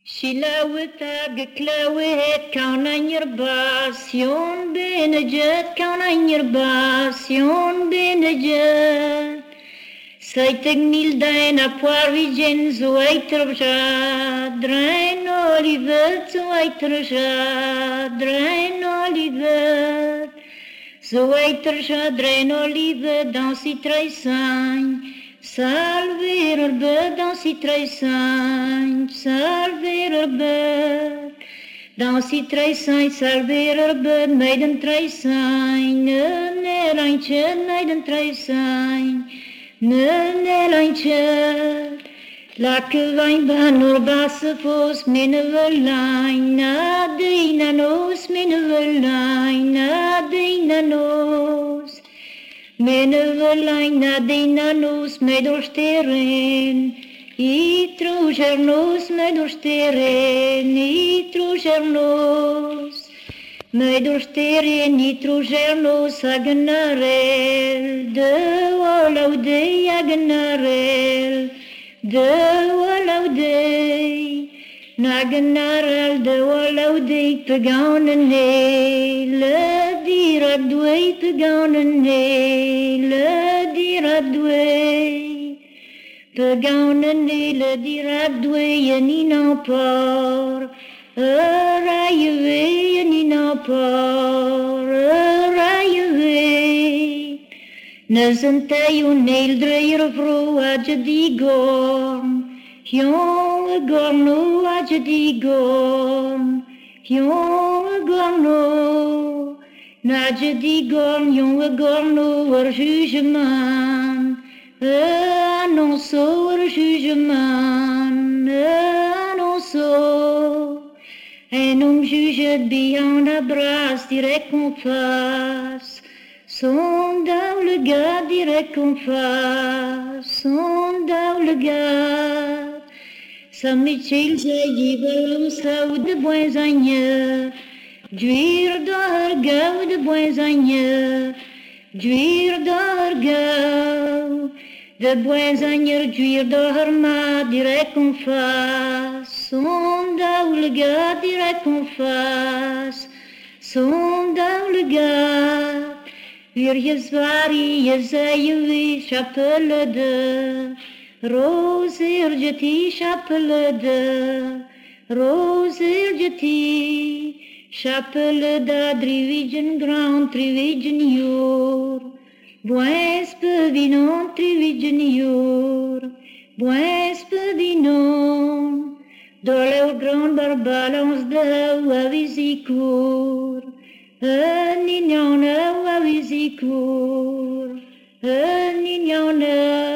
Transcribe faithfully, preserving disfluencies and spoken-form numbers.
Shilawitag klawit kaunan yerbasyon benejet kaunan yerbasyon benejet Saitek mildain a poarvigen zuaitrja drain olivet zuaitrja drain olivet Zuaitrja drain olivet dans citreisagne Salver erbe dans citreisagne, salver erbe dans citreisagne, salver erbe meiden treisagne, ne nelaintje meiden treisagne, ne nelaintje. Lakke wijn ban urbasse fos minne verlain, na deina nos minne verlain, na deina nos. Menevelain na dinanos medosteren, I trugernos medosteren, I trugernos. Medosteren, I trugernos agnarel, de walaudei agnarel, de walaudei. Nagnarel de walaudei pegaunene, le diradwei pegaunene, le diradwei. Pegaunene, le diradwei, yani nampar, rayeve, yani nampar, rayeve. Nazantei un eildreier vro adjedigorn, Hion gorno adjedigorn, hion gorno, nadjedigorn, hion gorno er jugement, annonço er jugement, annonço. Un homme juge bien à bras direct qu'on fasse, son dans le gars direct qu'on fasse, son dans le gars. Sammitchil zeyivelum sau de boisagne, Juir d'orgau de boisagne, Juir d'orgau, de boisagne, juir d'orma, direct qu'on fasse, son dans le gars, direct qu'on fasse, son dans le gars. Wir jezvari, jezayevi, chapelle de, Rose ergeti chapelle de, rose ergeti, chapelle da drivigen grand trivigen jur, boes pevinon trivigen jur, boes pevinon, dolle grand barbalance de wavisicour, un ignon wavisicour, un ignon